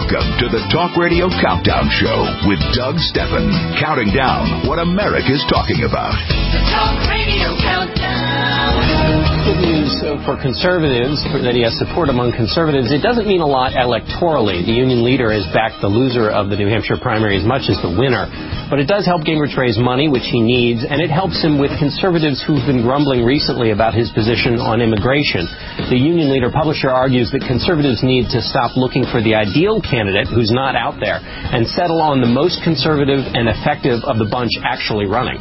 Welcome to the Talk Radio Countdown Show with Doug Stephan, counting down what America's talking about. The Talk Radio Countdown. Good news for conservatives, that he has support among conservatives. It doesn't mean a lot electorally. The union leader has backed the loser of the New Hampshire primary as much as the winner. But it does help Gingrich raise money, which he needs, and it helps him with conservatives who've been grumbling recently about his position on immigration. The union leader publisher argues that conservatives need to stop looking for the ideal candidate who's not out there and settle on the most conservative and effective of the bunch actually running.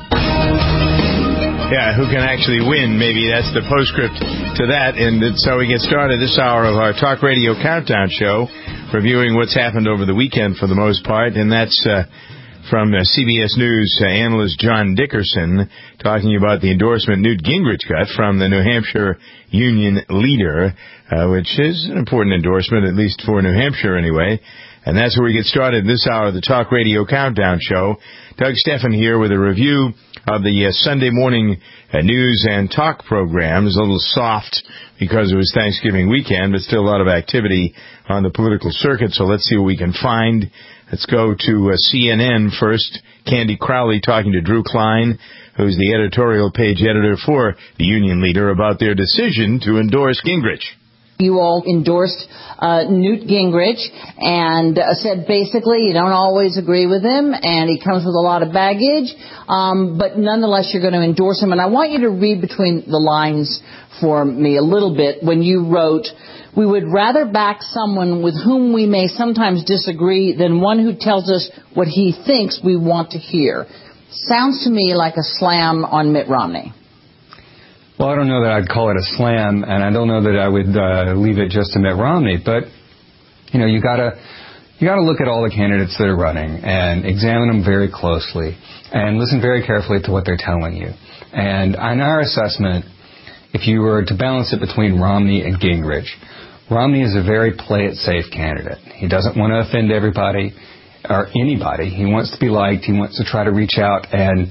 Yeah, who can actually win? Maybe that's the postscript to that. And so we get started this hour of our Talk Radio Countdown Show, reviewing what's happened over the weekend for the most part. And that's from CBS News analyst John Dickerson talking about the endorsement Newt Gingrich got from the New Hampshire union leader, which is an important endorsement, at least for New Hampshire anyway. And that's where we get started this hour of the Talk Radio Countdown Show. Doug Stephan here with a review of the Sunday morning news and talk programs. A little soft because it was Thanksgiving weekend, but still a lot of activity on the political circuit. So let's see what we can find. Let's go to CNN first. Candy Crowley talking to Drew Klein, who's the editorial page editor for the union leader, about their decision to endorse Gingrich. You all endorsed Newt Gingrich and said basically you don't always agree with him and he comes with a lot of baggage, but nonetheless you're going to endorse him. And I want you to read between the lines for me a little bit when you wrote, "We would rather back someone with whom we may sometimes disagree than one who tells us what he thinks we want to hear." Sounds to me like a slam on Mitt Romney. Well, I don't know that I'd call it a slam, and I don't know that I would leave it just to Mitt Romney. But you know, you gotta look at all the candidates that are running and examine them very closely and listen very carefully to what they're telling you. And on our assessment, if you were to balance it between Romney and Gingrich, Romney is a very play-it-safe candidate. He doesn't want to offend everybody or anybody. He wants to be liked. He wants to try to reach out and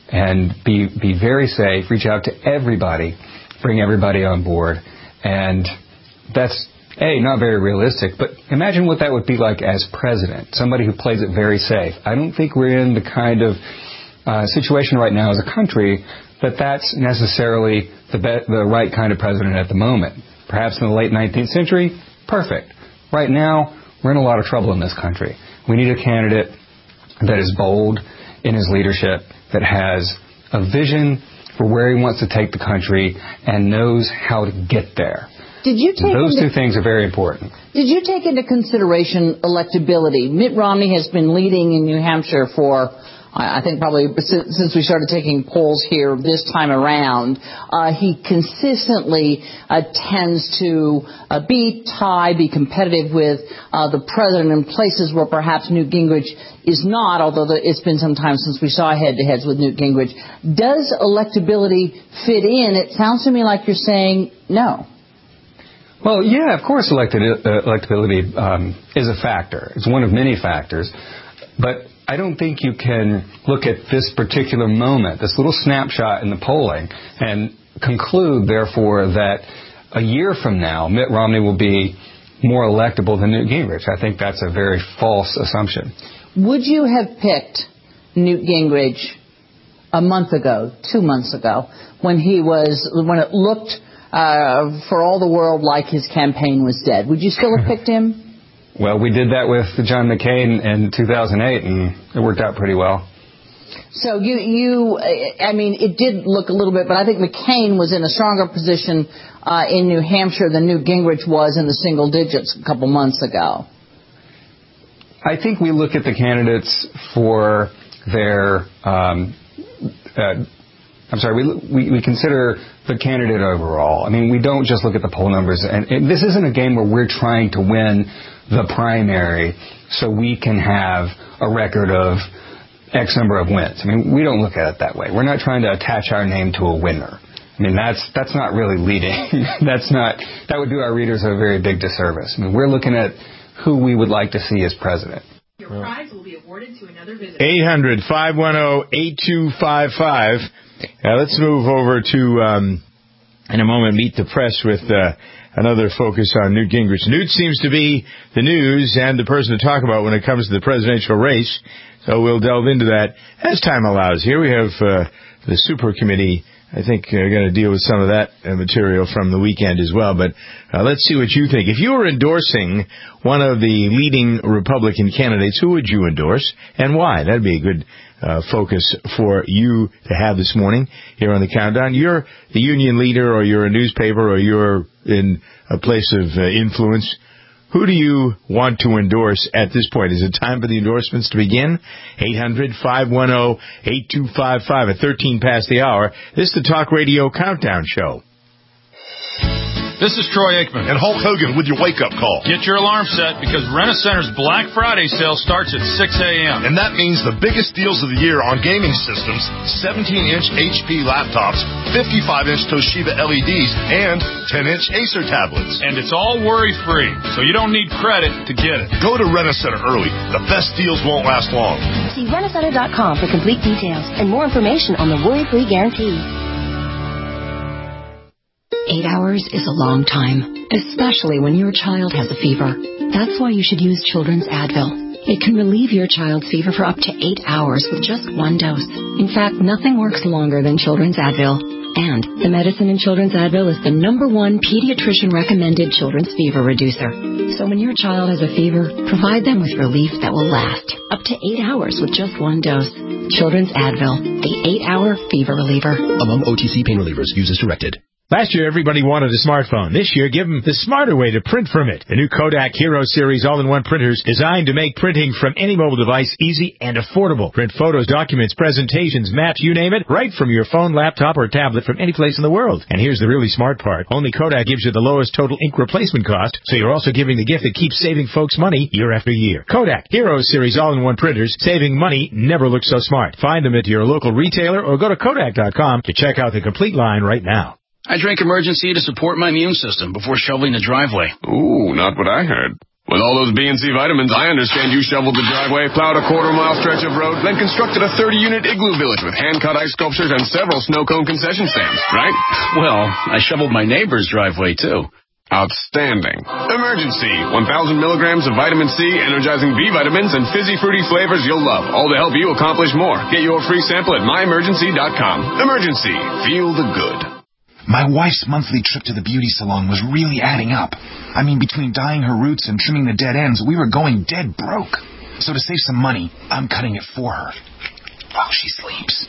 be very safe, reach out to everybody, bring everybody on board. And that's, not very realistic, but imagine what that would be like as president, somebody who plays it very safe. I don't think we're in the kind of situation right now as a country that's necessarily the right kind of president at the moment. Perhaps in the late 19th century, perfect. Right now, we're in a lot of trouble in this country. We need a candidate that is bold in his leadership, that has a vision for where he wants to take the country and knows how to get there. Those two things are very important. Did you take into consideration electability? Mitt Romney has been leading in New Hampshire for, I think probably since we started taking polls here this time around. He consistently tends to be competitive with the president in places where perhaps Newt Gingrich is not, although it's been some time since we saw head-to-heads with Newt Gingrich. Does electability fit in? It sounds to me like you're saying no. Well, yeah, of course electability is a factor. It's one of many factors. But I don't think you can look at this particular moment, this little snapshot in the polling, and conclude, therefore, that a year from now, Mitt Romney will be more electable than Newt Gingrich. I think that's a very false assumption. Would you have picked Newt Gingrich a month ago, 2 months ago, when it looked for all the world like his campaign was dead? Would you still have picked him? Well, we did that with John McCain in 2008, and it worked out pretty well. So it did look a little bit, but I think McCain was in a stronger position in New Hampshire than Newt Gingrich was in the single digits a couple months ago. I think we look at the candidates for their we consider the candidate overall. I mean, we don't just look at the poll numbers. And this isn't a game where we're trying to win the primary so we can have a record of X number of wins. I mean, we don't look at it that way. We're not trying to attach our name to a winner. I mean, that's not really leading. That would do our readers a very big disservice. I mean, we're looking at who we would like to see as president. Your prize will be awarded to another visitor. 800-510-8255. Let's move over to In a moment, meet the press with another focus on Newt Gingrich. Newt seems to be the news and the person to talk about when it comes to the presidential race. So we'll delve into that as time allows. Here we have the super committee. I think we're going to deal with some of that material from the weekend as well. But let's see what you think. If you were endorsing one of the leading Republican candidates, who would you endorse and why? That'd be a good focus for you to have this morning here on the Countdown. You're the union leader, or you're a newspaper, or you're in a place of influence. Who do you want to endorse at this point? Is it time for the endorsements to begin? 800-510-8255 at 13 past the hour. This is the Talk Radio Countdown Show. This is Troy Aikman. And Hulk Hogan with your wake-up call. Get your alarm set because Rent-A-Center's Black Friday sale starts at 6 a.m. And that means the biggest deals of the year on gaming systems, 17-inch HP laptops, 55-inch Toshiba LEDs, and 10-inch Acer tablets. And it's all worry-free, so you don't need credit to get it. Go to Rent-A-Center early. The best deals won't last long. See Rent-A-Center.com for complete details and more information on the worry-free guarantee. 8 hours is a long time, especially when your child has a fever. That's why you should use Children's Advil. It can relieve your child's fever for up to 8 hours with just one dose. In fact, nothing works longer than Children's Advil. And the medicine in Children's Advil is the #1 pediatrician-recommended children's fever reducer. So when your child has a fever, provide them with relief that will last up to 8 hours with just one dose. Children's Advil, the 8-hour fever reliever. Among OTC pain relievers, use as directed. Last year, everybody wanted a smartphone. This year, give them the smarter way to print from it. The new Kodak Hero Series all-in-one printers designed to make printing from any mobile device easy and affordable. Print photos, documents, presentations, maps, you name it, right from your phone, laptop, or tablet from any place in the world. And here's the really smart part. Only Kodak gives you the lowest total ink replacement cost, so you're also giving the gift that keeps saving folks money year after year. Kodak Hero Series all-in-one printers. Saving money never looks so smart. Find them at your local retailer or go to Kodak.com to check out the complete line right now. I drank Emergency to support my immune system before shoveling the driveway. Ooh, not what I heard. With all those B and C vitamins, I understand you shoveled the driveway, plowed a quarter-mile stretch of road, then constructed a 30-unit igloo village with hand-cut ice sculptures and several snow cone concession stands, right? Well, I shoveled my neighbor's driveway, too. Outstanding. Emergency. 1,000 milligrams of vitamin C, energizing B vitamins, and fizzy fruity flavors you'll love, all to help you accomplish more. Get your free sample at myemergency.com. Emergency. Feel the good. My wife's monthly trip to the beauty salon was really adding up. I mean, between dyeing her roots and trimming the dead ends, we were going dead broke. So to save some money, I'm cutting it for her. While she sleeps.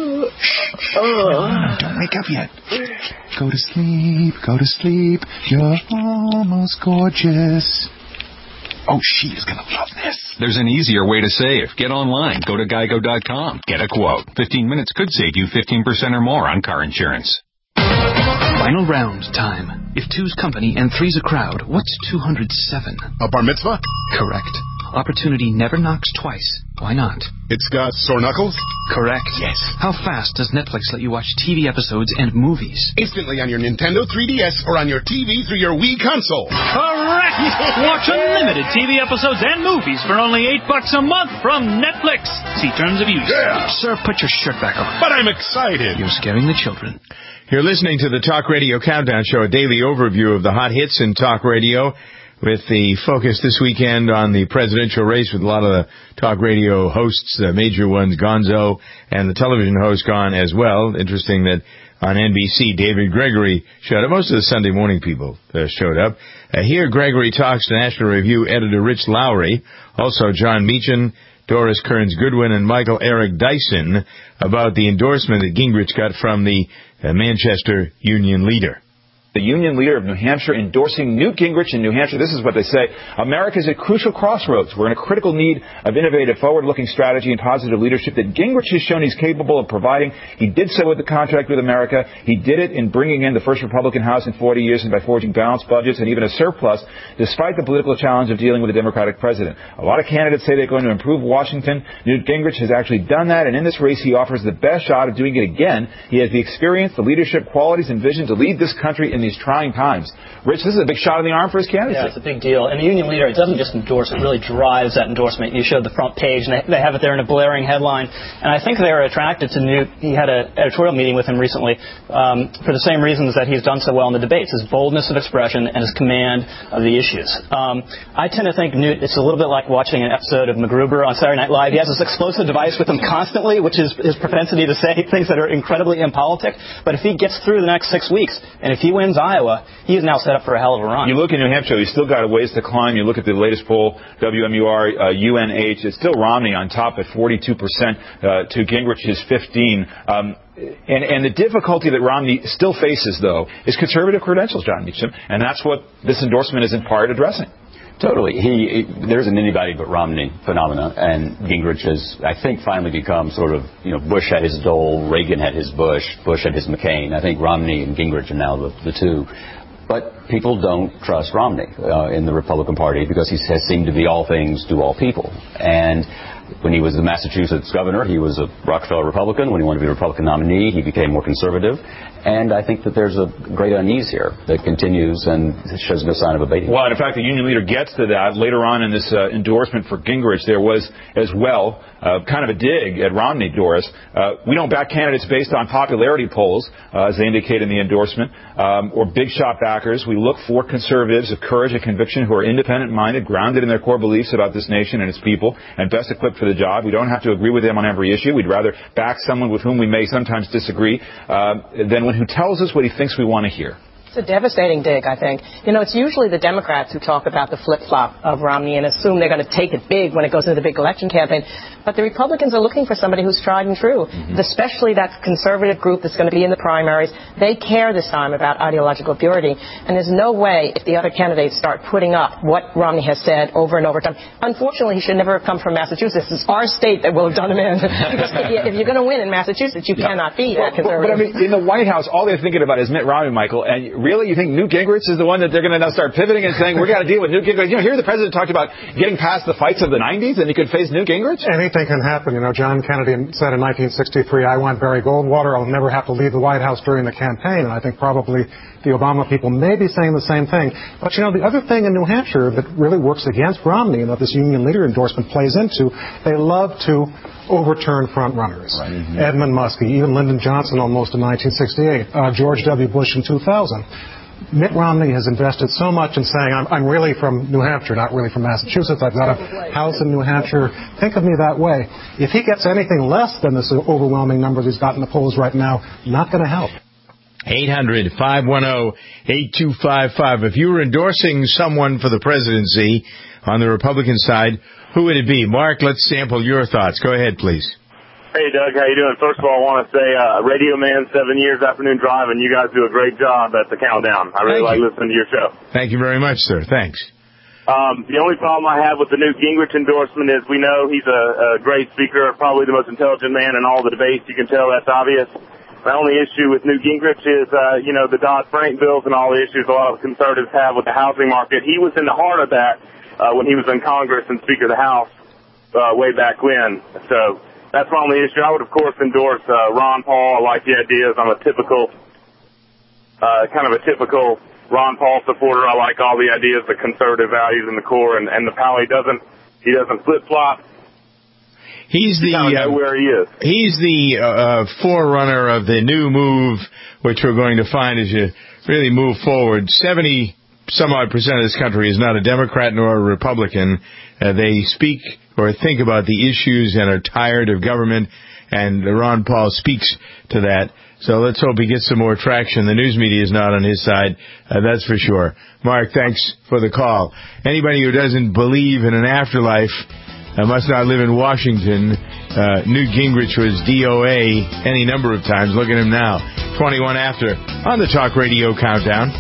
Don't wake up yet. Go to sleep, go to sleep. You're almost gorgeous. Oh, she is going to love this. There's an easier way to save. Get online. Go to Geico.com. Get a quote. 15 minutes could save you 15% or more on car insurance. Final round time. If 2's company and 3's a crowd, what's 207? A bar mitzvah? Correct. Opportunity never knocks twice. Why not? It's got sore knuckles? Correct. Yes. How fast does Netflix let you watch TV episodes and movies? Instantly on your Nintendo 3DS or on your TV through your Wii console. Correct! Watch unlimited TV episodes and movies for only $8 a month from Netflix. See terms of use. Yeah. Sir, put your shirt back on. But I'm excited. You're scaring the children. You're listening to the Talk Radio Countdown Show, a daily overview of the hot hits in talk radio, with the focus this weekend on the presidential race with a lot of the talk radio hosts, the major ones, Gonzo, and the television host gone as well. Interesting that on NBC, David Gregory showed up. Most of the Sunday morning people showed up. Here, Gregory talks to National Review editor Rich Lowry, also John Meachin, Doris Kearns Goodwin, and Michael Eric Dyson about the endorsement that Gingrich got from the Manchester union leader. The union leader of New Hampshire endorsing Newt Gingrich in New Hampshire. This is what they say. America is at crucial crossroads. We're in a critical need of innovative, forward-looking strategy and positive leadership that Gingrich has shown he's capable of providing. He did so with the contract with America. He did it in bringing in the first Republican House in 40 years and by forging balanced budgets and even a surplus, despite the political challenge of dealing with a Democratic president. A lot of candidates say they're going to improve Washington. Newt Gingrich has actually done that, and in this race he offers the best shot of doing it again. He has the experience, the leadership qualities, and vision to lead this country in in these trying times. Rich, this is a big shot in the arm for his candidacy. Yeah, it's a big deal. And the union leader, it doesn't just endorse, it really drives that endorsement. You showed the front page, and they have it there in a blaring headline. And I think they were attracted to Newt. He had an editorial meeting with him recently for the same reasons that he's done so well in the debates, his boldness of expression and his command of the issues. I tend to think Newt, it's a little bit like watching an episode of MacGruber on Saturday Night Live. He has this explosive device with him constantly, which is his propensity to say things that are incredibly impolitic. But if he gets through the next 6 weeks, and if he wins Iowa, he is now set up for a hell of a run. You look in New Hampshire, he's still got a ways to climb. You look at the latest poll, WMUR, UNH, it's still Romney on top at 42% to Gingrich's 15%. And the difficulty that Romney still faces, though, is conservative credentials, John Meacham, and that's what this endorsement is in part addressing. Totally. There isn't anybody but Romney phenomena, and Gingrich has, I think, finally become sort of, Bush had his Dole, Reagan had his Bush, Bush had his McCain. I think Romney and Gingrich are now the two. But people don't trust Romney in the Republican Party because he has seemed to be all things to all people. And when he was the Massachusetts governor, he was a Rockefeller Republican. When he wanted to be a Republican nominee, he became more conservative. And I think that there's a great unease here that continues and shows no sign of abating. Well, and in fact, the union leader gets to that. Later on in this endorsement for Gingrich, there was as well kind of a dig at Romney, Doris. We don't back candidates based on popularity polls, as they indicate in the endorsement, or big shot backers. We look for conservatives of courage and conviction who are independent-minded, grounded in their core beliefs about this nation and its people, and best equipped for the job. We don't have to agree with them on every issue. We'd rather back someone with whom we may sometimes disagree than one who tells us what he thinks we want to hear. It's a devastating dig, I think. It's usually the Democrats who talk about the flip-flop of Romney and assume they're going to take it big when it goes into the big election campaign. But the Republicans are looking for somebody who's tried and true, especially that conservative group that's going to be in the primaries. They care this time about ideological purity. And there's no way if the other candidates start putting up what Romney has said over and over again. Unfortunately, he should never have come from Massachusetts. It's our state that will have done him in. Because if you're going to win in Massachusetts, you cannot be that conservative. But I mean, in the White House, all they're thinking about is Mitt Romney, Michael. And really, you think Newt Gingrich is the one that they're going to now start pivoting and saying, we've got to deal with Newt Gingrich? Here the president talked about getting past the fights of the 90s and he could face Newt Gingrich? Anything can happen. John Kennedy said in 1963, I want Barry Goldwater. I'll never have to leave the White House during the campaign. And I think probably the Obama people may be saying the same thing. But, the other thing in New Hampshire that really works against Romney and that this union leader endorsement plays into, they love to overturn front runners. Right. Edmund Muskie, even Lyndon Johnson almost in 1968, George W. Bush in 2000. Mitt Romney has invested so much in saying, I'm really from New Hampshire, not really from Massachusetts. I've got a house in New Hampshire. Think of me that way. If he gets anything less than this overwhelming numbers he's got in the polls right now, not going to help. 800-510-8255. If you were endorsing someone for the presidency on the Republican side, who would it be? Mark, let's sample your thoughts. Go ahead, please. Hey, Doug, how you doing? First of all, I want to say, Radio Man, 7 years, afternoon drive, and you guys do a great job at the countdown. I really like listening to your show. Thank you very much, sir. Thanks. The only problem I have with the Newt Gingrich endorsement is we know he's a great speaker, probably the most intelligent man in all the debates. You can tell that's obvious. My only issue with Newt Gingrich is, the Dodd-Frank bills and all the issues a lot of conservatives have with the housing market. He was in the heart of that when he was in Congress and Speaker of the House way back when. So that's my only issue. I would, of course, endorse Ron Paul. I like the ideas. I'm a typical Ron Paul supporter. I like all the ideas, the conservative values in the core, and the pal he doesn't flip-flop. He's where he is. He's the forerunner of the new move, which we're going to find as you really move forward. 70-some-odd% of this country is not a Democrat nor a Republican. They speak or think about the issues and are tired of government, and Ron Paul speaks to that. So let's hope he gets some more traction. The news media is not on his side, that's for sure. Mark, thanks for the call. Anybody who doesn't believe in an afterlife must not live in Washington. Newt Gingrich was DOA any number of times. Look at him now. 21 after on the Talk Radio Countdown.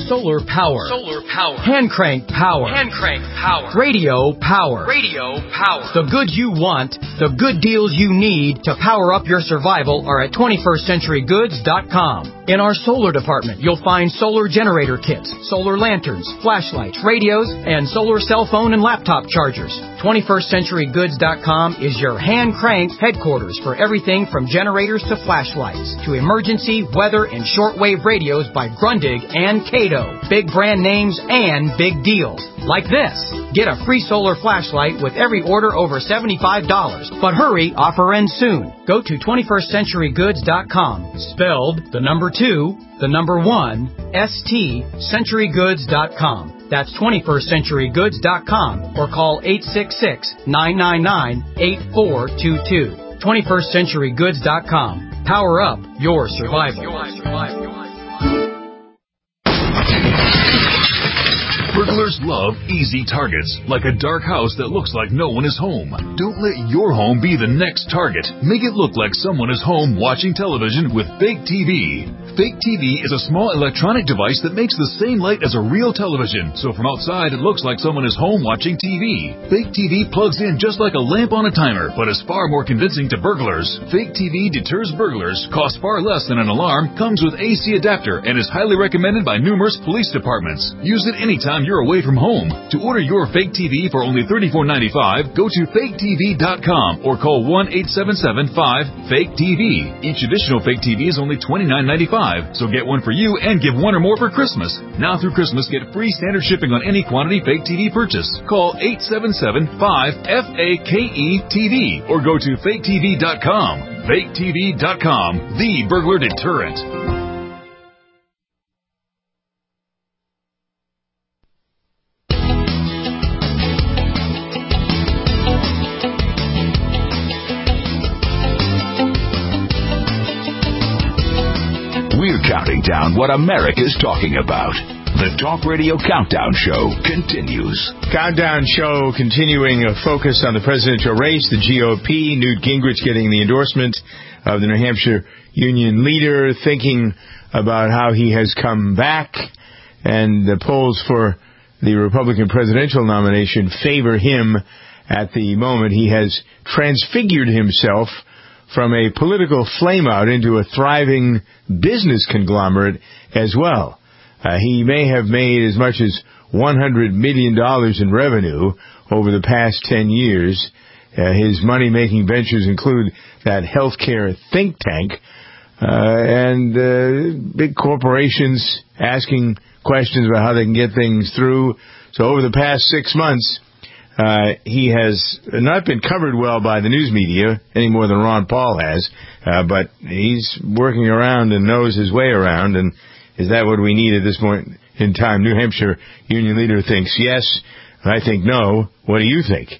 Solar power. Solar power. Hand crank power. Hand crank power. Radio power. Radio power. The goods you want, the good deals you need to power up your survival are at 21stcenturygoods.com. In our solar department, you'll find solar generator kits, solar lanterns, flashlights, radios, and solar cell phone and laptop chargers. 21stcenturygoods.com is your hand-cranked headquarters for everything from generators to flashlights, to emergency, weather, and shortwave radios by Grundig and Cato. Big brand names and big deals. Like this. Get a free solar flashlight with every order over $75. But hurry, offer ends soon. Go to 21stcenturygoods.com. Spelled the number 2, the number 1, ST, centurygoods.com. That's 21stcenturygoods.com or call 866-999-8422. 21stcenturygoods.com. Power up your survival. Burglars love easy targets, like a dark house that looks like no one is home. Don't let your home be the next target. Make it look like someone is home watching television with Fake TV. Fake TV is a small electronic device that makes the same light as a real television, so from outside it looks like someone is home watching TV. Fake TV plugs in just like a lamp on a timer, but is far more convincing to burglars. Fake TV deters burglars, costs far less than an alarm, comes with AC adapter, and is highly recommended by numerous police departments. Use it anytime you're away from home. To order your Fake TV for only $34.95, go to faketv.com or call 1-877-5-FAKE-TV. Each additional Fake TV is only $29.95. So get one for you and give one or more for Christmas. Now through Christmas, get free standard shipping on any quantity Fake TV purchase. Call 877-5-FAKE-TV or go to faketv.com. Faketv.com, the burglar deterrent. We're counting down what America's talking about. The Talk Radio Countdown Show continues. Countdown Show continuing a focus on the presidential race, the GOP, Newt Gingrich getting the endorsement of the New Hampshire Union leader, thinking about how he has come back, and the polls for the Republican presidential nomination favor him at the moment. He has transfigured himself from a political flameout into a thriving business conglomerate as well. He may have made as much as $100 million in revenue over the past 10 years. His money-making ventures include that healthcare think tank and big corporations asking questions about how they can get things through. So over the past 6 months, he has not been covered well by the news media any more than Ron Paul has, but he's working around and knows his way around. And is that what we need at this point in time? New Hampshire Union leader thinks yes. I think no. What do you think?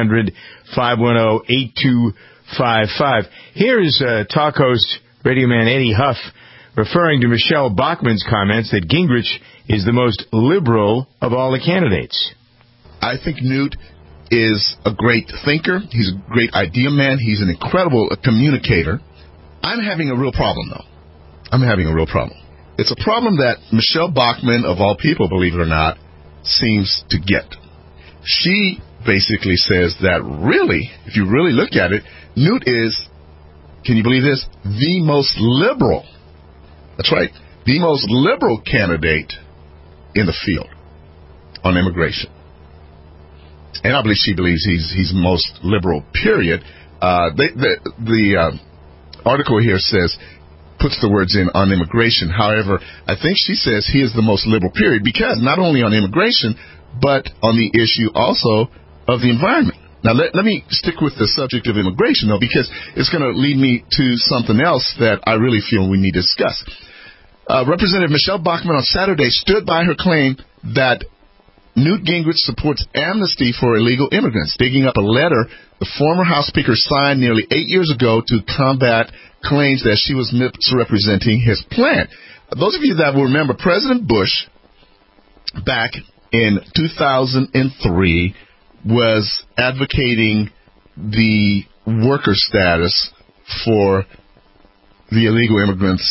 800-510-8255. Here is talk host, radio man Eddie Huff, referring to Michelle Bachmann's comments that Gingrich is the most liberal of all the candidates. I think Newt is a great thinker. He's a great idea man. He's an incredible communicator. I'm having a real problem, though. I'm having a real problem. It's a problem that Michelle Bachmann, of all people, believe it or not, seems to get. She basically says that really, if you really look at it, Newt is, can you believe this, the most liberal. That's right, the most liberal candidate in the field on immigration. And I believe she believes he's most liberal, period. The article here puts the words in on immigration. However, I think she says he is the most liberal, period, because not only on immigration, but on the issue also of the environment. Now, let me stick with the subject of immigration, though, because it's going to lead me to something else that I really feel we need to discuss. Representative Michelle Bachmann on Saturday stood by her claim that Newt Gingrich supports amnesty for illegal immigrants, digging up a letter the former House Speaker signed nearly 8 years ago to combat claims that she was misrepresenting his plan. Those of you that will remember, President Bush, back in 2003, was advocating the worker status for the illegal immigrants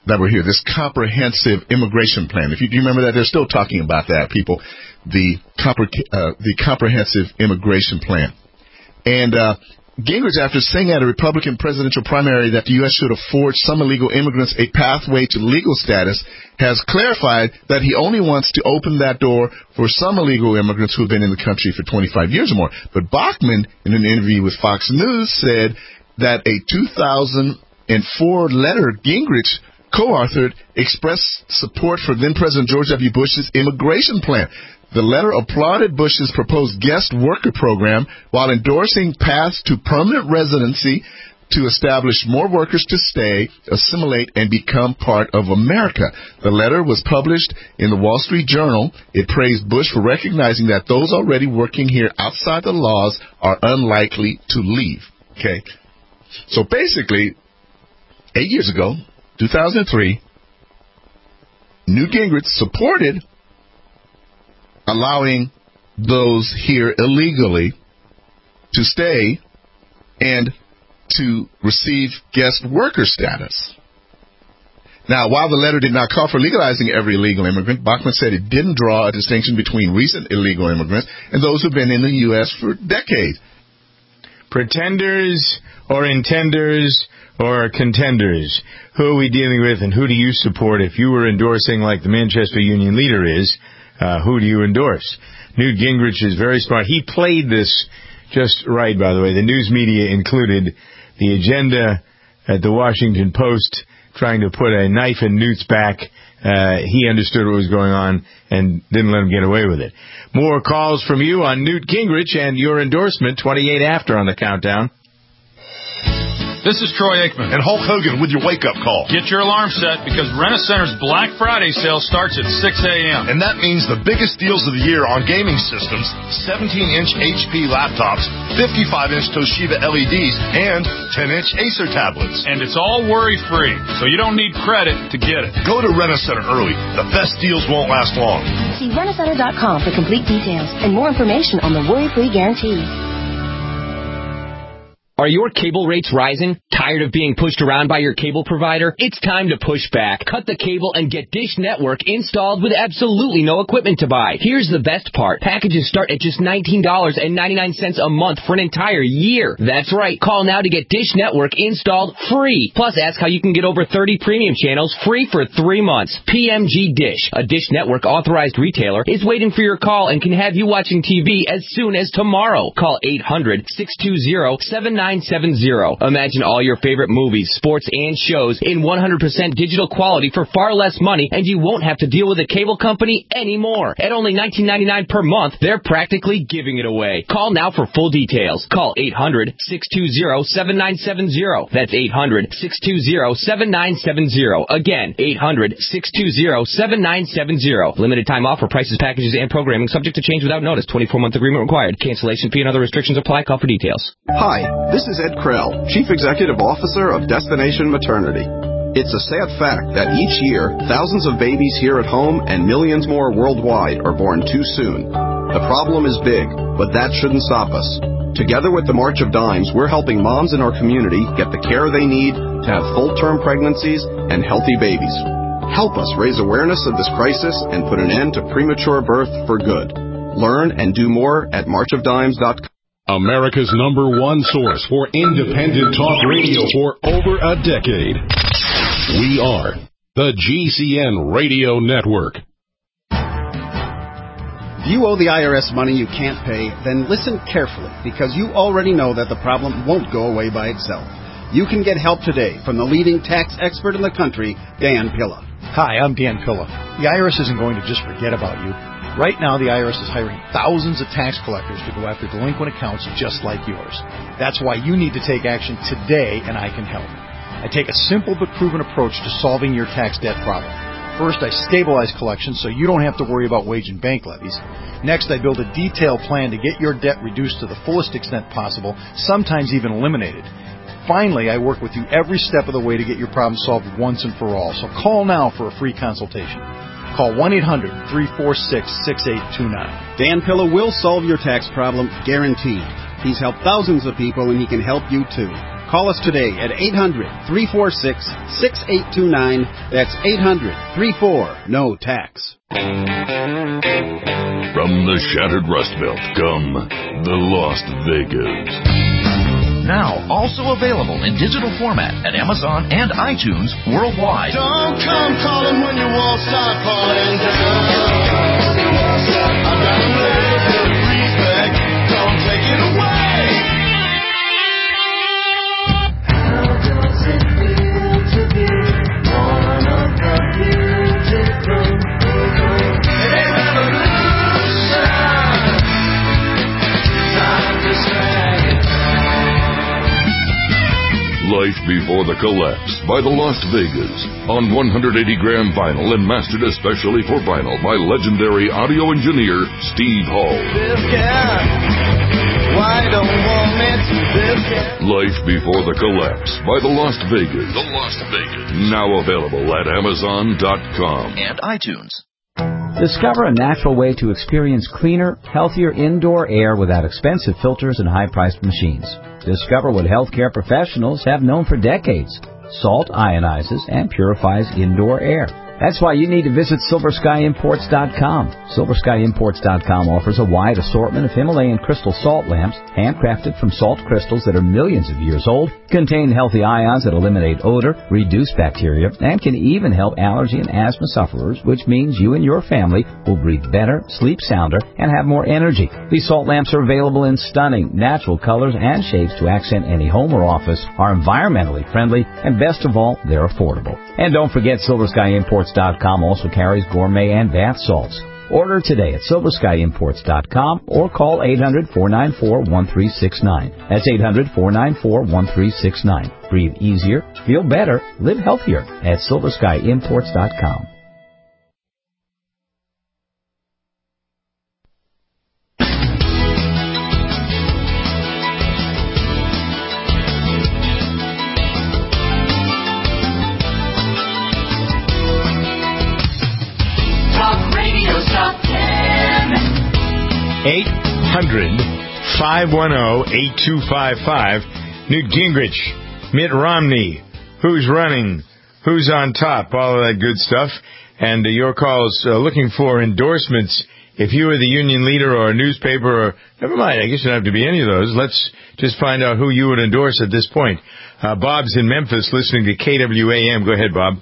that were here, this comprehensive immigration plan. If you remember that, they're still talking about that, people, the comprehensive immigration plan. And Gingrich, after saying at a Republican presidential primary that the U.S. should afford some illegal immigrants a pathway to legal status, has clarified that he only wants to open that door for some illegal immigrants who have been in the country for 25 years or more. But Bachmann, in an interview with Fox News, said that a 2004 letter Gingrich co-authored expressed support for then-President George W. Bush's immigration plan. The letter applauded Bush's proposed guest worker program while endorsing paths to permanent residency to establish more workers to stay, assimilate, and become part of America. The letter was published in the Wall Street Journal. It praised Bush for recognizing that those already working here outside the laws are unlikely to leave. Okay? So basically, 8 years ago, 2003, Newt Gingrich supported allowing those here illegally to stay and to receive guest worker status. Now, while the letter did not call for legalizing every illegal immigrant, Bachmann said it didn't draw a distinction between recent illegal immigrants and those who've been in the U.S. for decades. Pretenders or intenders or contenders? Who are we dealing with, and who do you support? If you were endorsing like the Manchester Union leader is, who do you endorse? Newt Gingrich is very smart. He played this just right, by the way. The news media included the agenda at the Washington Post trying to put a knife in Newt's back. He understood what was going on and didn't let him get away with it. More calls from you on Newt Gingrich and your endorsement, 28 after on the countdown. This is Troy Aikman. And Hulk Hogan with your wake-up call. Get your alarm set because Rent-A-Center's Black Friday sale starts at 6 a.m. And that means the biggest deals of the year on gaming systems, 17-inch HP laptops, 55-inch Toshiba LEDs, and 10-inch Acer tablets. And it's all worry-free, so you don't need credit to get it. Go to Rent-A-Center early. The best deals won't last long. See Rent-A-Center.com for complete details and more information on the worry-free guarantee. Are your cable rates rising? Tired of being pushed around by your cable provider? It's time to push back. Cut the cable and get Dish Network installed with absolutely no equipment to buy. Here's the best part. Packages start at just $19.99 a month for an entire year. That's right. Call now to get Dish Network installed free. Plus, ask how you can get over 30 premium channels free for 3 months. PMG Dish, a Dish Network authorized retailer, is waiting for your call and can have you watching TV as soon as tomorrow. Call 800-620-7970. Imagine all your favorite movies, sports, and shows in 100% digital quality for far less money, and you won't have to deal with a cable company anymore. At only $19.99 per month, they're practically giving it away. Call now for full details. Call 800-620-7970. That's 800-620-7970. Again, 800-620-7970. Limited time offer, prices, packages, and programming subject to change without notice. 24-month agreement required. Cancellation fee and other restrictions apply. Call for details. Hi, this is Ed Krell, Chief Executive Officer of Destination Maternity. It's a sad fact that each year, thousands of babies here at home and millions more worldwide are born too soon. The problem is big, but that shouldn't stop us. Together with the March of Dimes, we're helping moms in our community get the care they need to have full-term pregnancies and healthy babies. Help us raise awareness of this crisis and put an end to premature birth for good. Learn and do more at marchofdimes.com. America's #1 source for independent talk radio for over a decade. We are the GCN Radio Network. If you owe the IRS money you can't pay, then listen carefully, because you already know that the problem won't go away by itself. You can get help today from the leading tax expert in the country, Dan Pilla. Hi, I'm Dan Pilla. The IRS isn't going to just forget about you. Right now, the IRS is hiring thousands of tax collectors to go after delinquent accounts just like yours. That's why you need to take action today, and I can help. I take a simple but proven approach to solving your tax debt problem. First, I stabilize collections so you don't have to worry about wage and bank levies. Next, I build a detailed plan to get your debt reduced to the fullest extent possible, sometimes even eliminated. Finally, I work with you every step of the way to get your problem solved once and for all. So call now for a free consultation. Call 1-800-346-6829. Dan Pilla will solve your tax problem, guaranteed. He's helped thousands of people, and he can help you too. Call us today at 800-346-6829. That's 800-34-NO-TAX. From the shattered Rust Belt come the Las Vegas. Now also available in digital format at Amazon and iTunes worldwide. Don't come calling when your walls start falling down. I've got a place that freeze back. Don't take it away. How does it feel to be one of the beautiful? It ain't revolution. Time to drag it. Life Before the Collapse by the Las Vegas on 180-gram vinyl and mastered especially for vinyl by legendary audio engineer Steve Hall. Why don't want it? Life Before the Collapse by the Las Vegas. The Las Vegas. Now available at Amazon.com and iTunes. Discover a natural way to experience cleaner, healthier indoor air without expensive filters and high-priced machines. Discover what healthcare professionals have known for decades. Salt ionizes and purifies indoor air. That's why you need to visit SilverSkyImports.com. SilverSkyImports.com offers a wide assortment of Himalayan crystal salt lamps, handcrafted from salt crystals that are millions of years old, contain healthy ions that eliminate odor, reduce bacteria, and can even help allergy and asthma sufferers, which means you and your family will breathe better, sleep sounder, and have more energy. These salt lamps are available in stunning, natural colors and shapes to accent any home or office, are environmentally friendly, and best of all, they're affordable. And don't forget SilverSkyImports.com also carries gourmet and bath salts. Order today at SilverSkyImports.com or call 800-494-1369. That's 800-494-1369. Breathe easier, feel better, live healthier at SilverSkyImports.com. Talk Radio Top 10. 800-510-8255. Newt Gingrich, Mitt Romney, who's running, who's on top, all of that good stuff. And your calls looking for endorsements. If you are the union leader or a newspaper, or never mind, I guess you don't have to be any of those. Let's just find out who you would endorse at this point. Bob's in Memphis listening to KWAM. Go ahead, Bob.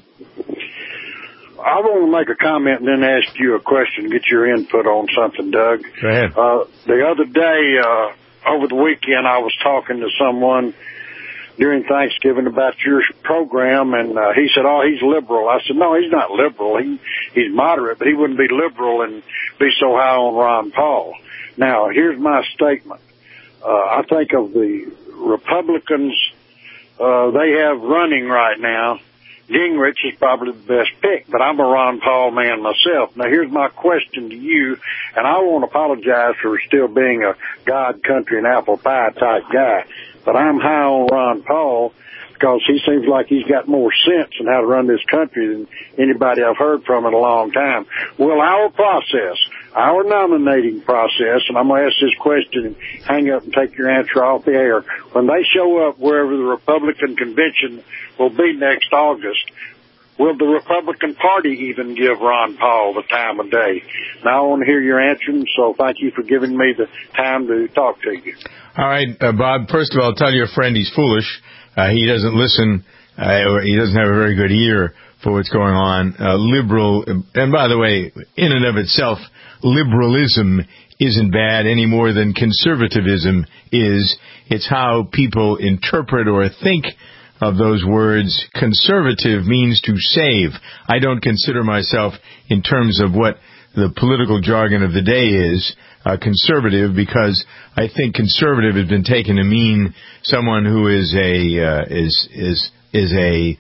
I want to make a comment and then ask you a question, get your input on something, Doug. Go ahead. The other day, over the weekend, I was talking to someone during Thanksgiving about your program, and he said, oh, he's liberal. I said, no, he's not liberal. He's moderate, but he wouldn't be liberal and be so high on Ron Paul. Now, here's my statement. I think of the Republicans they have running right now, Gingrich is probably the best pick, but I'm a Ron Paul man myself. Now, here's my question to you, and I won't apologize for still being a God, country, and apple pie type guy, but I'm high on Ron Paul because he seems like he's got more sense in how to run this country than anybody I've heard from in a long time. Will our process, our nominating process, and I'm going to ask this question and hang up and take your answer off the air, when they show up wherever the Republican convention will be next August, will the Republican Party even give Ron Paul the time of day? Now, I want to hear your answer, so thank you for giving me the time to talk to you. All right, Bob, first of all, tell your friend he's foolish. He doesn't listen, or he doesn't have a very good ear for what's going on. Liberal, and by the way, in and of itself, liberalism isn't bad any more than conservatism is. It's how people interpret or think of those words. Conservative means to save. I don't consider myself, in terms of what the political jargon of the day is, conservative, because I think conservative has been taken to mean someone who is a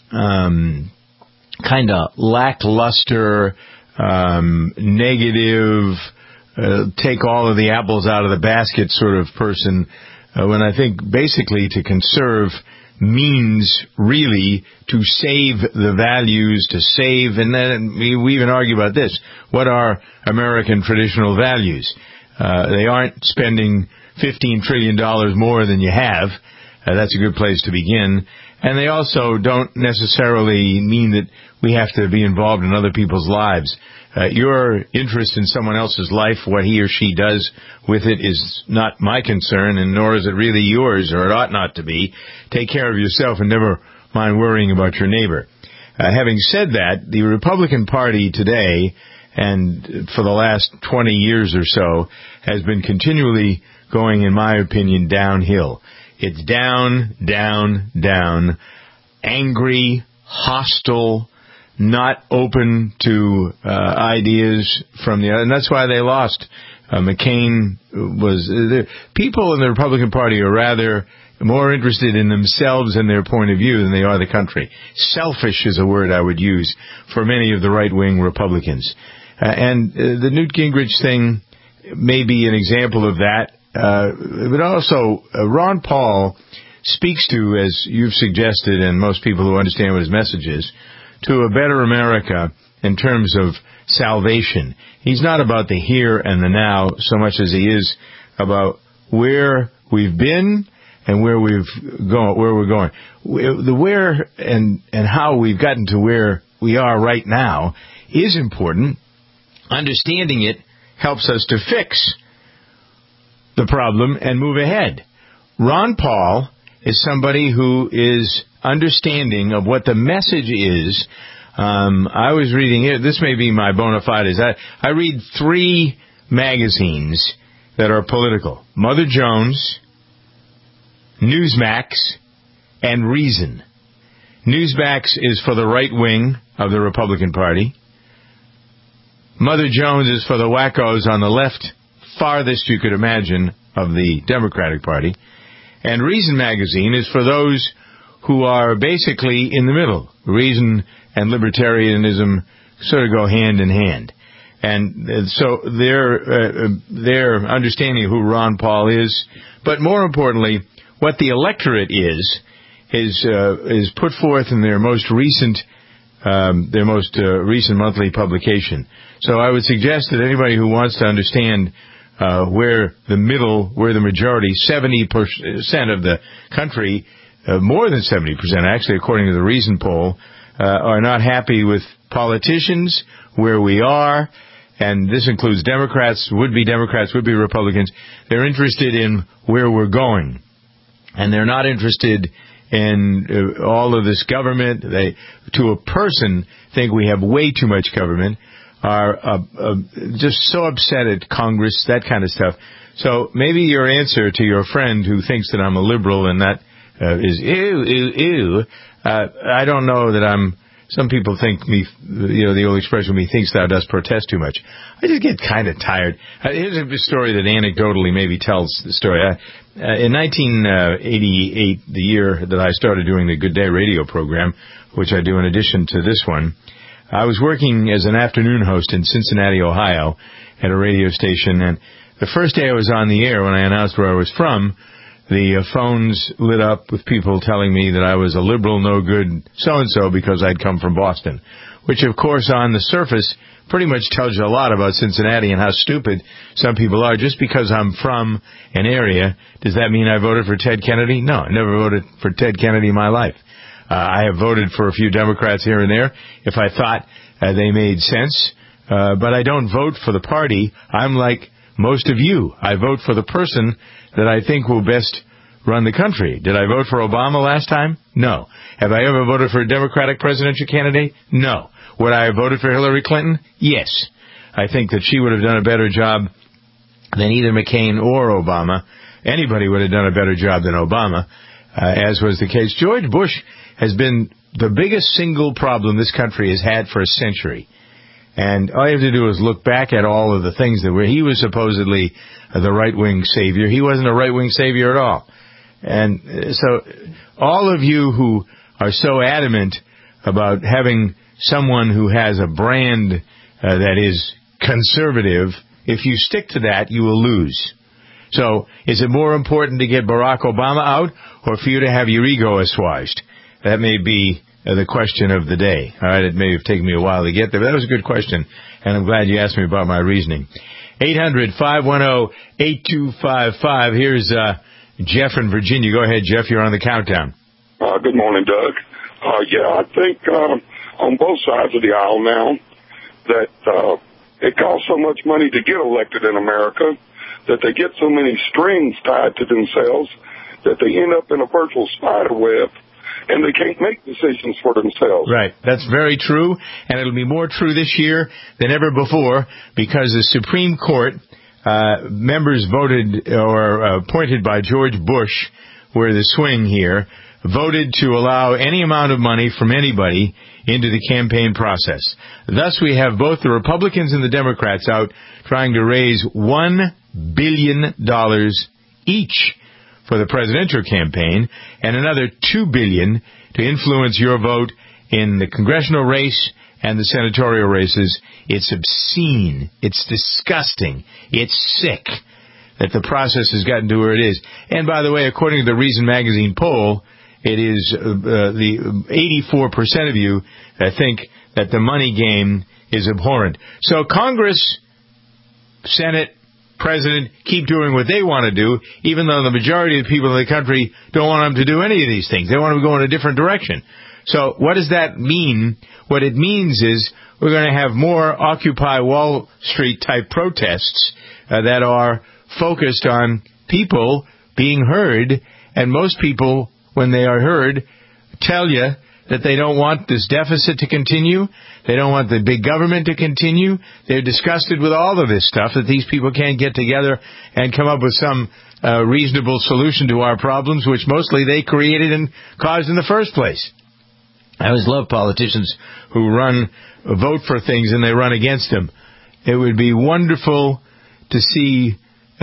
kind of lackluster, negative, take all of the apples out of the basket sort of person. When I think basically to conserve means really to save the values, to save, and then we even argue about this. What are American traditional values? They aren't spending $15 trillion more than you have. That's a good place to begin. And they also don't necessarily mean that we have to be involved in other people's lives. Your interest in someone else's life, what he or she does with it, is not my concern, and nor is it really yours, or it ought not to be. Take care of yourself and never mind worrying about your neighbor. Having said that, the Republican Party today, and for the last 20 years or so, has been continually going, in my opinion, downhill. It's down, down, down, angry, hostile, not open to ideas from the other, and that's why they lost. McCain was... people in the Republican Party are rather more interested in themselves and their point of view than they are the country. Selfish is a word I would use for many of the right-wing Republicans. And the Newt Gingrich thing may be an example of that. But also, Ron Paul speaks to, as you've suggested, and most people who understand what his message is, to a better America in terms of salvation. He's not about the here and the now so much as he is about where we've been and where we're going. The where and how we've gotten to where we are right now is important. Understanding it helps us to fix the problem and move ahead. Ron Paul is somebody who is understanding of what the message is. I was reading it. This may be my bona fides. I read 3 magazines that are political: Mother Jones, Newsmax, and Reason. Newsmax is for the right wing of the Republican Party. Mother Jones is for the wackos on the left, farthest you could imagine, of the Democratic Party. And Reason magazine is for those who are basically in the middle. Reason and libertarianism sort of go hand in hand. And so their understanding of who Ron Paul is, but more importantly, what the electorate is put forth in their most recent monthly publication. So I would suggest that anybody who wants to understand where the majority, 70% of the country, more than 70% actually, according to the Reason poll, are not happy with politicians, where we are, and this includes Democrats, would-be Republicans. They're interested in where we're going, and they're not interested in all of this government. They, to a person, think we have way too much government, are just so upset at Congress, that kind of stuff. So maybe your answer to your friend who thinks that I'm a liberal and that is ew. I don't know that I'm... Some people think me, the old expression, "methinks thou dost protest too much." I just get kind of tired. Here's a story that anecdotally maybe tells the story. In 1988, the year that I started doing the Good Day radio program, which I do in addition to this one, I was working as an afternoon host in Cincinnati, Ohio, at a radio station. And the first day I was on the air, when I announced where I was from, the phones lit up with people telling me that I was a liberal, no good so-and-so because I'd come from Boston, which, of course, on the surface pretty much tells you a lot about Cincinnati and how stupid some people are. Just because I'm from an area, does that mean I voted for Ted Kennedy? No, I never voted for Ted Kennedy in my life. I have voted for a few Democrats here and there if I thought they made sense, but I don't vote for the party. I'm like most of you. I vote for the person that I think will best run the country. Did I vote for Obama last time? No. Have I ever voted for a Democratic presidential candidate? No. Would I have voted for Hillary Clinton? Yes. I think that she would have done a better job than either McCain or Obama. Anybody would have done a better job than Obama, as was the case. George Bush has been the biggest single problem this country has had for a century. And all you have to do is look back at all of the things that he was supposedly the right-wing savior. He wasn't a right-wing savior at all. And so all of you who are so adamant about having someone who has a brand that is conservative, if you stick to that, you will lose. So is it more important to get Barack Obama out or for you to have your ego assuaged? That may be the question of the day. All right, it may have taken me a while to get there, but that was a good question, and I'm glad you asked me about my reasoning. 800-510-8255. Here's Jeff in Virginia. Go ahead, Jeff. You're on the countdown. Good morning, Doug. I think on both sides of the aisle now that it costs so much money to get elected in America that they get so many strings tied to themselves that they end up in a virtual spider web and they can't make decisions for themselves. Right. That's very true, and it'll be more true this year than ever before because the Supreme Court members voted or appointed by George Bush were the swing here, voted to allow any amount of money from anybody into the campaign process. Thus, we have both the Republicans and the Democrats out trying to raise $1 billion each for the presidential campaign and another $2 billion to influence your vote in the congressional race and the senatorial races. It's obscene. It's disgusting. It's sick that the process has gotten to where it is. And by the way, according to the Reason Magazine poll, it is the 84% of you that think that the money game is abhorrent. So Congress, Senate, President keep doing what they want to do, even though the majority of the people in the country don't want them to do any of these things. They want them to go in a different direction. So what does that mean? What it means is we're going to have more Occupy Wall Street type protests that are focused on people being heard, and most people, when they are heard, tell you that they don't want this deficit to continue. They don't want the big government to continue. They're disgusted with all of this stuff, that these people can't get together and come up with some reasonable solution to our problems, which mostly they created and caused in the first place. I always love politicians who vote for things and they run against them. It would be wonderful to see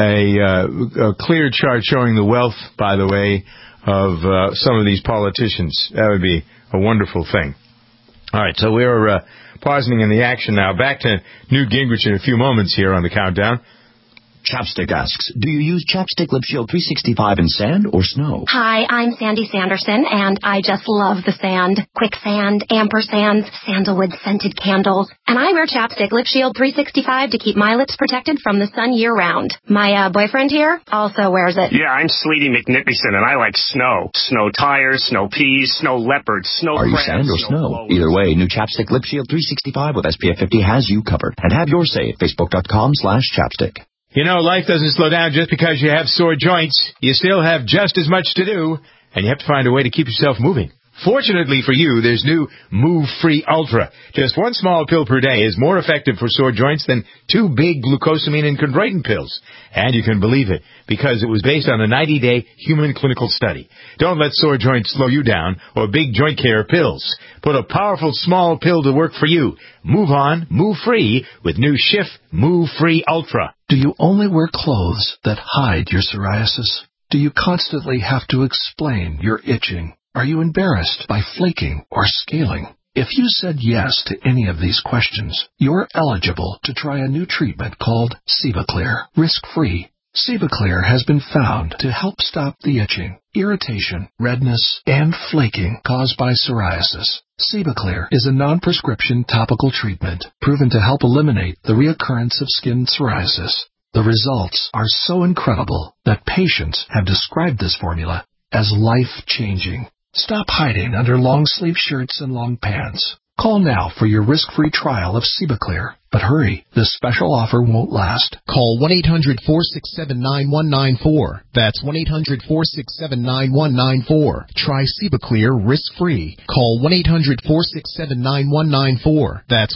a clear chart showing the wealth, by the way, of some of these politicians. That would be a wonderful thing. All right, so we're pausing in the action now. Back to Newt Gingrich in a few moments here on the countdown. Chapstick asks, do you use Chapstick Lip Shield 365 in sand or snow? Hi, I'm Sandy Sanderson, and I just love the sand. Quicksand, ampersands, sandalwood scented candles. And I wear Chapstick Lip Shield 365 to keep my lips protected from the sun year-round. My boyfriend here also wears it. Yeah, I'm Sleety McNippison, and I like snow. Snow tires, snow peas, snow leopards, snow Are you crabs, sand or snow? Either way, new Chapstick Lip Shield 365 with SPF 50 has you covered. And have your say at Facebook.com/chapstick. You know, life doesn't slow down just because you have sore joints. You still have just as much to do, and you have to find a way to keep yourself moving. Fortunately for you, there's new Move Free Ultra. Just one small pill per day is more effective for sore joints than 2 big glucosamine and chondroitin pills. And you can believe it, because it was based on a 90-day human clinical study. Don't let sore joints slow you down or big joint care pills. Put a powerful small pill to work for you. Move on, move free with new Schiff Move Free Ultra. Do you only wear clothes that hide your psoriasis? Do you constantly have to explain your itching? Are you embarrassed by flaking or scaling? If you said yes to any of these questions, you're eligible to try a new treatment called Cevaclear, risk-free. Cevaclear has been found to help stop the itching, irritation, redness, and flaking caused by psoriasis. Cevaclear is a non-prescription topical treatment proven to help eliminate the reoccurrence of skin psoriasis. The results are so incredible that patients have described this formula as life-changing. Stop hiding under long-sleeve shirts and long pants. Call now for your risk-free trial of Cevaclear. But hurry, this special offer won't last. Call 1-800-467-9194. That's 1-800-467-9194. Try Cevaclear risk-free. Call 1-800-467-9194. That's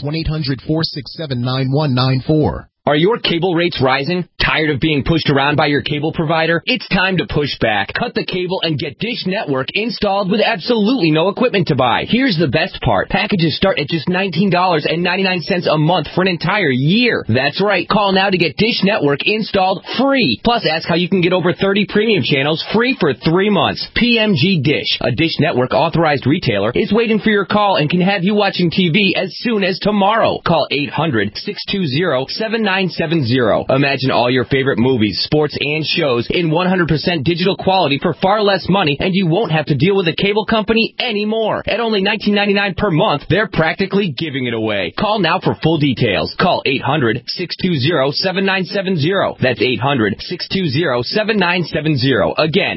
1-800-467-9194. Are your cable rates rising? Tired of being pushed around by your cable provider? It's time to push back. Cut the cable and get Dish Network installed with absolutely no equipment to buy. Here's the best part. Packages start at just $19.99 a month for an entire year. That's right. Call now to get Dish Network installed free. Plus, ask how you can get over 30 premium channels free for 3 months. PMG Dish, a Dish Network authorized retailer, is waiting for your call and can have you watching TV as soon as tomorrow. Call 800-620-7999 800-620-7970. Imagine all your favorite movies, sports, and shows in 100% digital quality for far less money, and you won't have to deal with a cable company anymore. At only $19.99 per month, they're practically giving it away. Call now for full details. Call 800-620-7970. That's 800-620-7970. Again,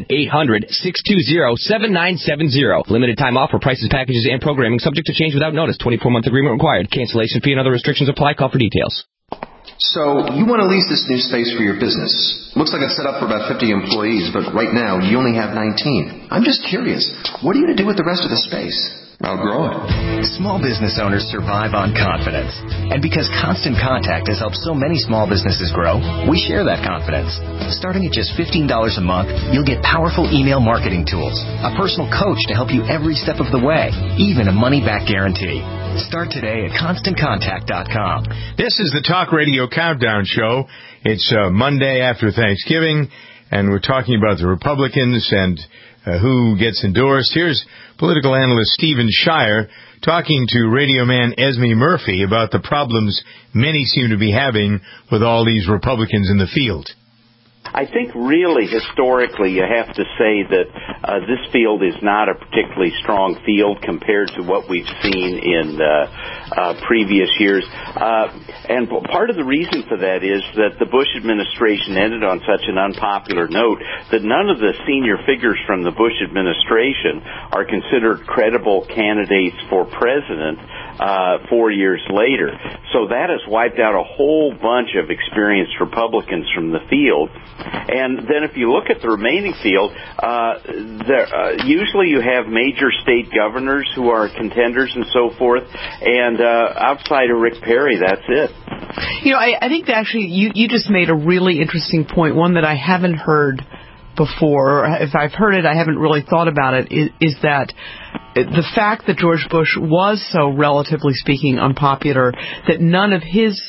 800-620-7970. Limited time offer. Prices, packages, and programming subject to change without notice. 24-month agreement required. Cancellation fee and other restrictions apply. Call for details. So, you want to lease this new space for your business. Looks like it's set up for about 50 employees, but right now you only have 19. I'm just curious, what are you going to do with the rest of the space? I'll grow it. Small business owners survive on confidence. And because Constant Contact has helped so many small businesses grow, we share that confidence. Starting at just $15 a month, you'll get powerful email marketing tools, a personal coach to help you every step of the way, even a money-back guarantee. Start today at ConstantContact.com. This is the Talk Radio Countdown Show. It's Monday after Thanksgiving, and we're talking about the Republicans and who gets endorsed. Here's political analyst Stephen Shire talking to radio man Esme Murphy about the problems many seem to be having with all these Republicans in the field. I think really historically you have to say that this field is not a particularly strong field compared to what we've seen in previous years. And part of the reason for that is that the Bush administration ended on such an unpopular note that none of the senior figures from the Bush administration are considered credible candidates for president 4 years later. So that has wiped out a whole bunch of experienced Republicans from the field. And then if you look at the remaining field, usually you have major state governors who are contenders and so forth, and outside of Rick Perry, that's it. You know, I think that actually you just made a really interesting point, one that I haven't heard before, or if I've heard it, I haven't really thought about it, is that the fact that George Bush was so, relatively speaking, unpopular, that none of his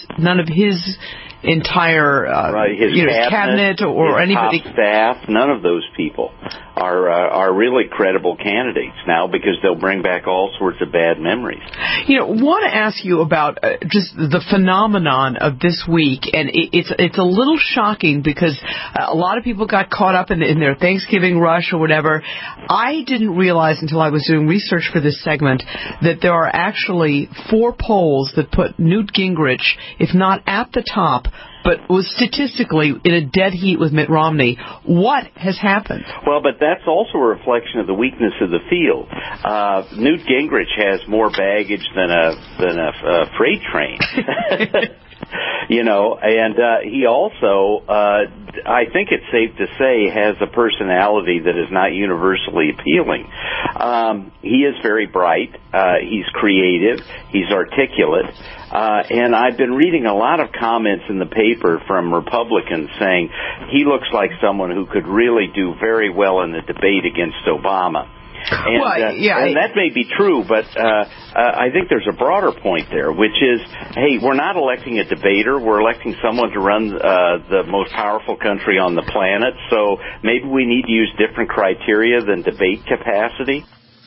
entire his cabinet or his anybody, top staff, none of those people are really credible candidates now because they'll bring back all sorts of bad memories. You know, want to ask you about just the phenomenon of this week, and it's a little shocking because a lot of people got caught up in their Thanksgiving rush or whatever. I didn't realize until I was doing research for this segment that there are actually 4 polls that put Newt Gingrich, if not at the top, but was statistically in a dead heat with Mitt Romney. What has happened? Well, but that's also a reflection of the weakness of the field. Newt Gingrich has more baggage than a freight train. You know, and he also, I think it's safe to say, has a personality that is not universally appealing. He is very bright. He's creative. He's articulate. And I've been reading a lot of comments in the paper from Republicans saying he looks like someone who could really do very well in the debate against Obama. And, and that may be true, but I think there's a broader point there, which is, hey, we're not electing a debater. We're electing someone to run the most powerful country on the planet. So maybe we need to use different criteria than debate capacity.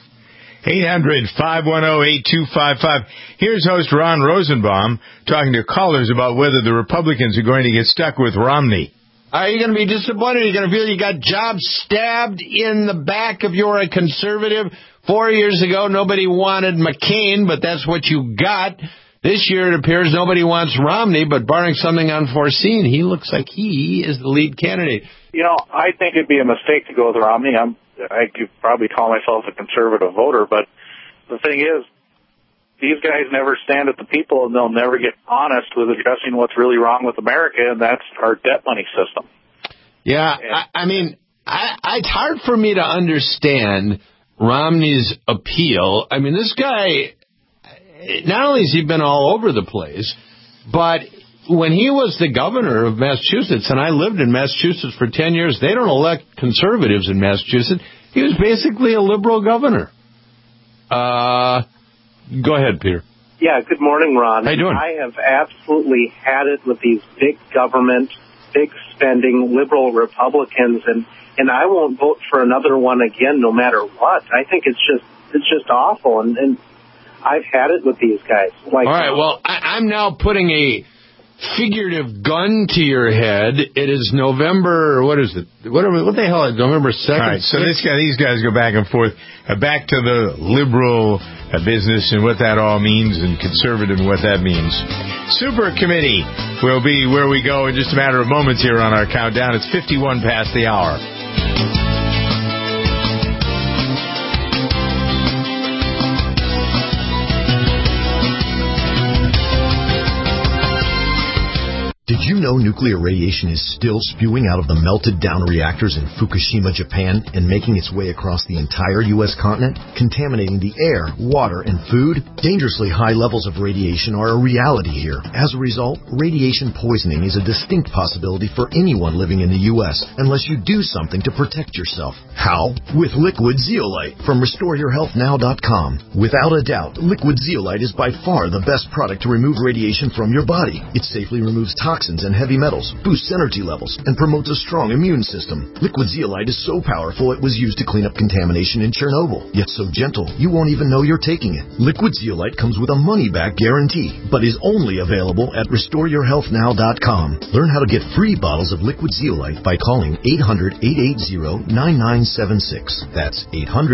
800-510-8255. Here's host Ron Rosenbaum talking to callers about whether the Republicans are going to get stuck with Romney. Are you going to be disappointed? Are you going to feel you got jobs stabbed in the back if you're a conservative? 4 years ago, nobody wanted McCain, but that's what you got. This year, it appears nobody wants Romney, but barring something unforeseen, he looks like he is the lead candidate. You know, I think it'd be a mistake to go with Romney. I could probably call myself a conservative voter, but the thing is, these guys never stand at the people, and they'll never get honest with addressing what's really wrong with America, and that's our debt money system. Yeah, I mean, it's hard for me to understand Romney's appeal. I mean, this guy, not only has he been all over the place, but when he was the governor of Massachusetts, and I lived in Massachusetts for 10 years, they don't elect conservatives in Massachusetts. He was basically a liberal governor. Go ahead, Peter. Yeah, good morning, Ron. How you doing? I have absolutely had it with these big government, big spending, liberal Republicans, and I won't vote for another one again no matter what. I think it's just awful, and I've had it with these guys. Like, all right, well, I'm now putting a figurative gun to your head. It is November, what is it? What the hell is November 2nd? All right, so these guys go back and forth, back to the liberal business and what that all means, and conservative and what that means. Super Committee will be where we go in just a matter of moments here on our countdown. It's 51 past the hour. Did you know nuclear radiation is still spewing out of the melted down reactors in Fukushima, Japan, and making its way across the entire U.S. continent, contaminating the air, water, and food? Dangerously high levels of radiation are a reality here. As a result, radiation poisoning is a distinct possibility for anyone living in the U.S. unless you do something to protect yourself. How? With Liquid Zeolite from RestoreYourHealthNow.com. Without a doubt, Liquid Zeolite is by far the best product to remove radiation from your body. It safely removes toxins and heavy metals, boosts energy levels, and promotes a strong immune system. Liquid Zeolite is so powerful it was used to clean up contamination in Chernobyl, yet so gentle you won't even know you're taking it. Liquid Zeolite comes with a money-back guarantee, but is only available at RestoreYourHealthNow.com. Learn how to get free bottles of Liquid Zeolite by calling 800-880-9976. That's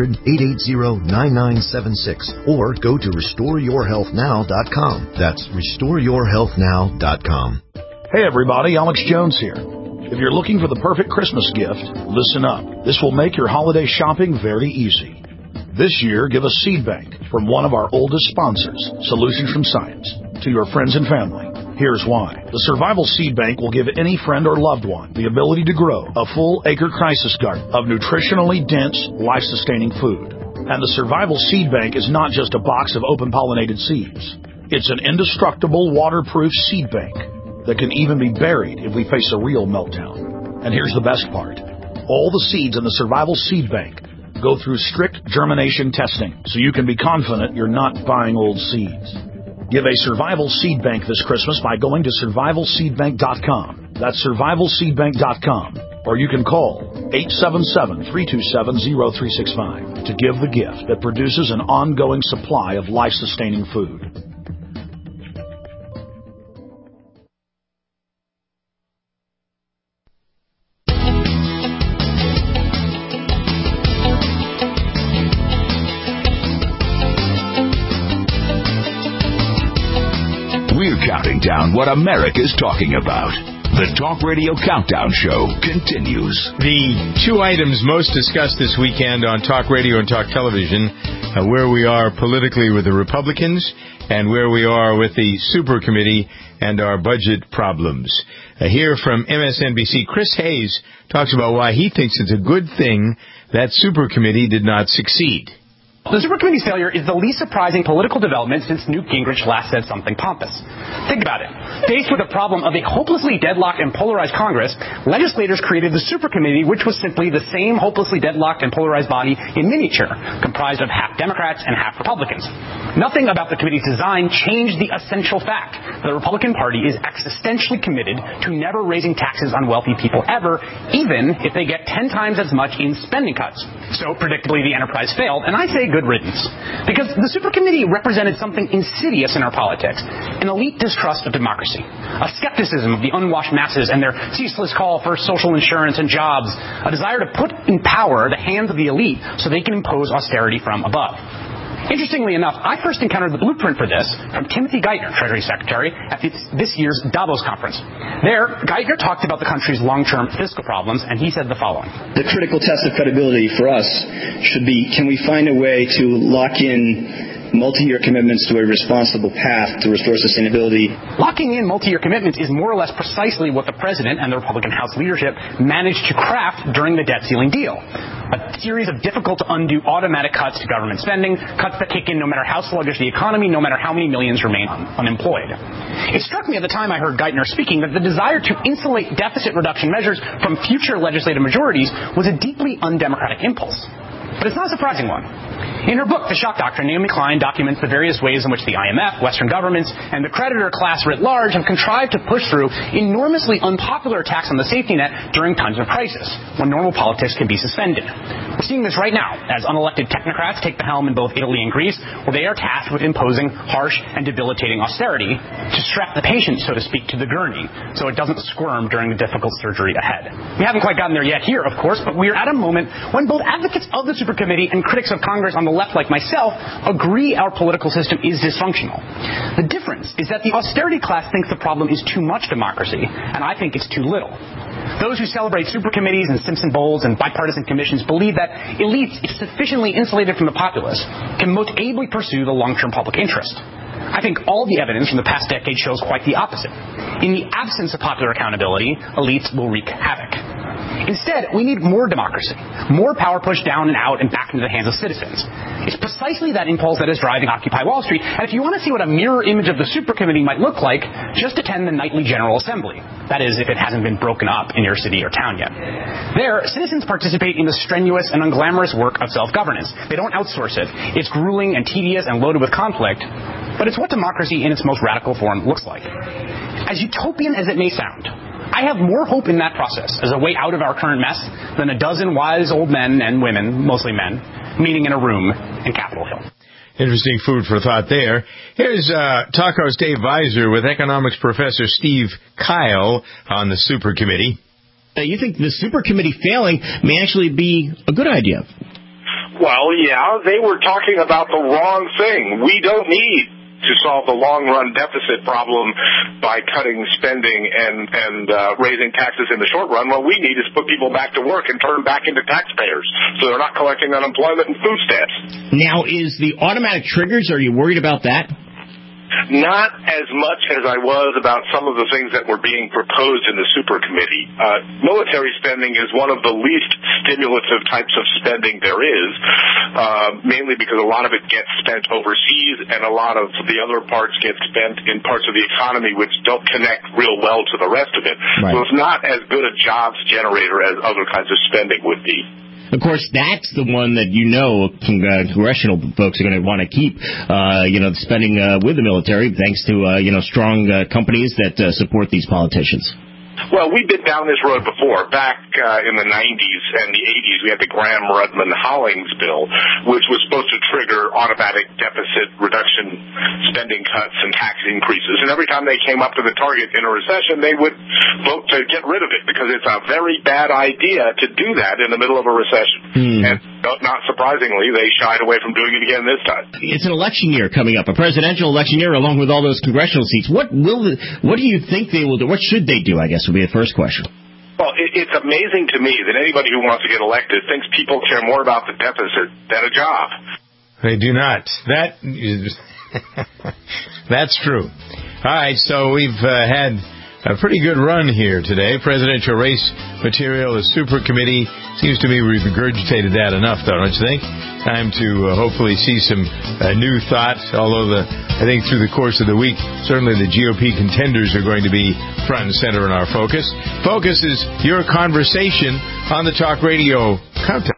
800-880-9976. Or go to RestoreYourHealthNow.com. That's RestoreYourHealthNow.com. Hey everybody, Alex Jones here. If you're looking for the perfect Christmas gift, listen up. This will make your holiday shopping very easy. This year, give a seed bank from one of our oldest sponsors, Solutions from Science, to your friends and family. Here's why. The Survival Seed Bank will give any friend or loved one the ability to grow a full acre crisis garden of nutritionally dense, life-sustaining food. And the Survival Seed Bank is not just a box of open-pollinated seeds. It's an indestructible, waterproof seed bank that can even be buried if we face a real meltdown. And here's the best part. All the seeds in the Survival Seed Bank go through strict germination testing, so you can be confident you're not buying old seeds. Give a Survival Seed Bank this Christmas by going to survivalseedbank.com. That's survivalseedbank.com. Or you can call 877-327-0365 to give the gift that produces an ongoing supply of life-sustaining food. Counting down what America's talking about. The Talk Radio Countdown Show continues. The two items most discussed this weekend on Talk Radio and Talk Television, where we are politically with the Republicans and where we are with the Super Committee and our budget problems. Here from MSNBC, Chris Hayes talks about why he thinks it's a good thing that Super Committee did not succeed. The Super Committee's failure is the least surprising political development since Newt Gingrich last said something pompous. Think about it. Faced with the problem of a hopelessly deadlocked and polarized Congress, legislators created the Super Committee, which was simply the same hopelessly deadlocked and polarized body in miniature, comprised of half Democrats and half Republicans. Nothing about the committee's design changed the essential fact that the Republican Party is existentially committed to never raising taxes on wealthy people ever, even if they get 10 times as much in spending cuts. So, predictably, the enterprise failed, and I say good riddance. Because the Super Committee represented something insidious in our politics, an elite distrust of democracy, a skepticism of the unwashed masses and their ceaseless call for social insurance and jobs, a desire to put in power the hands of the elite so they can impose austerity from above. Interestingly enough, I first encountered the blueprint for this from Timothy Geithner, Treasury Secretary, at this year's Davos conference. There, Geithner talked about the country's long-term fiscal problems, and he said the following. The critical test of credibility for us should be, can we find a way to lock in multi-year commitments to a responsible path to restore sustainability? Locking in multi-year commitments is more or less precisely what the President and the Republican House leadership managed to craft during the debt ceiling deal. A series of difficult-to-undo automatic cuts to government spending, cuts that kick in no matter how sluggish the economy, no matter how many millions remain unemployed. It struck me at the time I heard Geithner speaking that the desire to insulate deficit reduction measures from future legislative majorities was a deeply undemocratic impulse. But it's not a surprising one. In her book, The Shock Doctrine, Naomi Klein documents the various ways in which the IMF, Western governments, and the creditor class writ large have contrived to push through enormously unpopular attacks on the safety net during times of crisis, when normal politics can be suspended. We're seeing this right now as unelected technocrats take the helm in both Italy and Greece, where they are tasked with imposing harsh and debilitating austerity to strap the patient, so to speak, to the gurney so it doesn't squirm during the difficult surgery ahead. We haven't quite gotten there yet here, of course, but we're at a moment when both advocates of the supercommittee and critics of Congress on the left like myself agree our political system is dysfunctional. The difference is that the austerity class thinks the problem is too much democracy, and I think it's too little. Those who celebrate supercommittees and Simpson Bowls and bipartisan commissions believe that elites, if sufficiently insulated from the populace, can most ably pursue the long-term public interest. I think all the evidence from the past decade shows quite the opposite. In the absence of popular accountability, elites will wreak havoc. Instead, we need more democracy, more power pushed down and out and back into the hands of citizens. It's precisely that impulse that is driving Occupy Wall Street, and if you want to see what a mirror image of the supercommittee might look like, just attend the nightly General Assembly. That is, if it hasn't been broken up in your city or town yet. There, citizens participate in the strenuous and unglamorous work of self-governance. They don't outsource it. It's grueling and tedious and loaded with conflict, but it's what democracy in its most radical form looks like. As utopian as it may sound, I have more hope in that process as a way out of our current mess than a dozen wise old men and women, mostly men, meeting in a room in Capitol Hill. Interesting food for thought there. Here's Talk House Dave Weiser with economics professor Steve Kyle on the Super Committee. You think the Super Committee failing may actually be a good idea? Well, yeah, they were talking about the wrong thing. We don't need to solve the long-run deficit problem by cutting spending and raising taxes in the short run. What we need is put people back to work and turn them back into taxpayers so they're not collecting unemployment and food stamps. Now, is the automatic triggers, are you worried about that? Not as much as I was about some of the things that were being proposed in the Super Committee. Military spending is one of the least stimulative types of spending there is, mainly because a lot of it gets spent overseas and a lot of the other parts get spent in parts of the economy which don't connect real well to the rest of it. Right. So it's not as good a jobs generator as other kinds of spending would be. Of course, that's the one that congressional folks are going to want to keep, spending with the military, thanks to, strong companies that support these politicians. Well, we've been down this road before. Back in the 90s and the 80s, we had the Graham-Rudman-Hollings bill, which was supposed to trigger automatic deficit reduction spending cuts and tax increases. And every time they came up to the target in a recession, they would vote to get rid of it because it's a very bad idea to do that in the middle of a recession. And not surprisingly, they shied away from doing it again this time. It's an election year coming up, a presidential election year along with all those congressional seats. What do you think they will do? What should they do, I guess, would be the first question. Well, it's amazing to me that anybody who wants to get elected thinks people care more about the deficit than a job. They do not. That's true. All right, so we've had a pretty good run here today. Presidential race material, the Super Committee. Seems to me we've regurgitated that enough, though, don't you think? Time to hopefully see some new thought, although I think through the course of the week, certainly the GOP contenders are going to be front and center in our focus. Focus is your conversation on the Talk Radio Countdown.